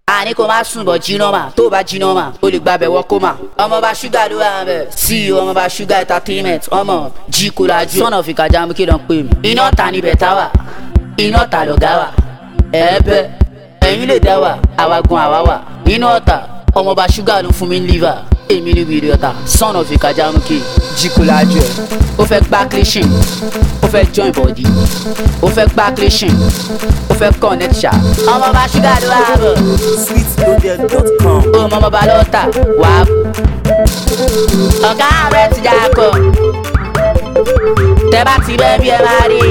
àní kò má sùn bọ̀ jiná mà tó bá jiná mà ó lè gbàbẹ̀ wọ́ kó mà. ọmọọba ṣúgà ló wà bẹ̀ CEO ọmọọba ṣúgà entertainment ọmọ jí kó lajú. sọ́nà fi kàjá mú kí ló ń pè mí. iná ta ni bẹ̀tà wà iná ta lọ̀gá wà ẹ̀ẹ́bẹ̀ ẹ̀yin lè dá wà àwa gun àwa wà. iná ọ̀tà ọmọọba ṣúgà ló fún mi ní liver èmi ní wìrì ọ̀tà sọ́nà fi kàjá mú kí jí kó lajú ẹ̀. ó fẹ́ gbá clean ó fẹ́ join body ó fẹ́ gbá clean ó fẹ́ connect ṣá. ọmọọba ṣúgà ló wà bọ̀ sweetloaded.com. ọmọọba lọ́tà wà á bù. ọ̀gá rẹ̀ ti jà kọ́ tẹ́ bá ti bẹ́ẹ̀ bí ẹ máa rí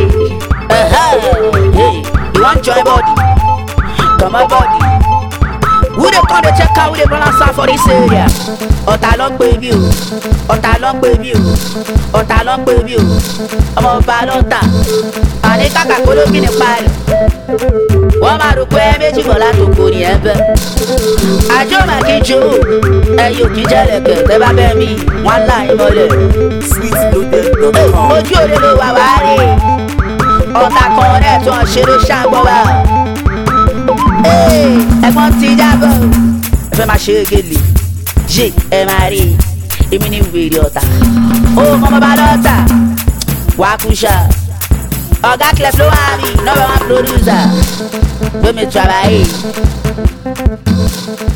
you wan join body comot body who dey come dey check out who dey balance am for dis area. ọ̀tá ló ń pè mí o ọ̀tá ló ń pè mí o ọ̀tá ló ń pè mí o ọmọọba lọ́tà àní kàkà kó ló kí ni parí wọ́n máa rò pé méjì bọ̀ látòkò ní ẹ̀bẹ̀. àjọ màkíjò ẹ̀yìn òkì jẹ́lẹ̀kẹ̀ tẹ́ bá bẹ́ mi wọ́n là ń mọ́lẹ̀. sweetloaded.com. ojú òde ló wà wá rí ọ̀tá kan rẹ̀ tó ń ṣe ló ṣàgbọ́ wa. ẹ̀gbọ́n ti jábọ̀ ẹ fẹ́ máa ṣe é gèlè yé ẹ máa rí èmi ní wèrè ọ̀tá. ó ọmọọba lọ́tà wàá kú ṣá. ọ̀gá clef ló wà mí number one producer gbé mi travailler.